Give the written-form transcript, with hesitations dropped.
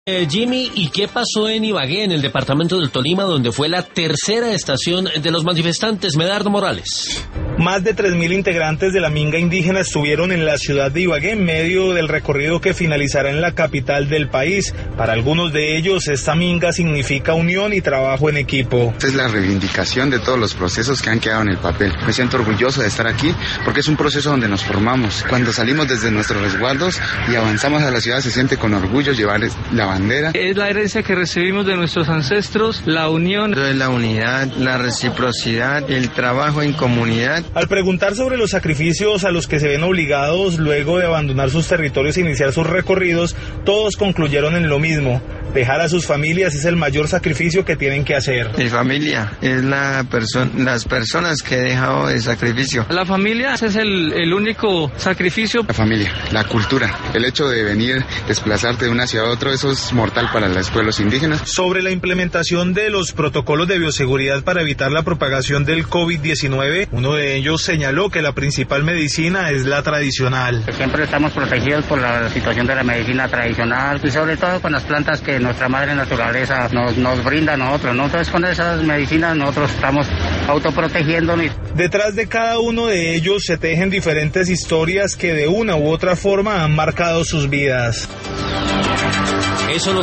Jimmy, ¿y qué pasó en Ibagué, en el departamento del Tolima, donde fue la tercera estación de los manifestantes? Medardo Morales. Más de 3.000 integrantes de la minga indígena estuvieron en la ciudad de Ibagué en medio del recorrido que finalizará en la capital del país. Para algunos de ellos, esta minga significa unión y trabajo en equipo. Es la reivindicación de todos los procesos que han quedado en el papel. Me siento orgulloso de estar aquí porque es un proceso donde nos formamos. Cuando salimos desde nuestros resguardos y avanzamos a la ciudad, se siente con orgullo llevar la bandera. Es la herencia que recibimos de nuestros ancestros, la unión. Es la unidad, la reciprocidad, el trabajo en comunidad. Al preguntar sobre los sacrificios a los que se ven obligados luego de abandonar sus territorios e iniciar sus recorridos, todos concluyeron en lo mismo: dejar a sus familias es el mayor sacrificio que tienen que hacer. Mi familia es las personas que he dejado de sacrificio. La familia es el único sacrificio. La familia, la cultura, el hecho de venir, desplazarte de una ciudad a otra, eso es mortal para los pueblos indígenas. Sobre la implementación de los protocolos de bioseguridad para evitar la propagación del COVID-19, uno de ellos señaló que la principal medicina es la tradicional. Siempre estamos protegidos por la situación de la medicina tradicional y sobre todo con las plantas que nuestra madre naturaleza nos brinda a nosotros, ¿no? Entonces con esas medicinas nosotros estamos autoprotegiéndonos. Detrás de cada uno de ellos se tejen diferentes historias que de una u otra forma han marcado sus vidas. Eso no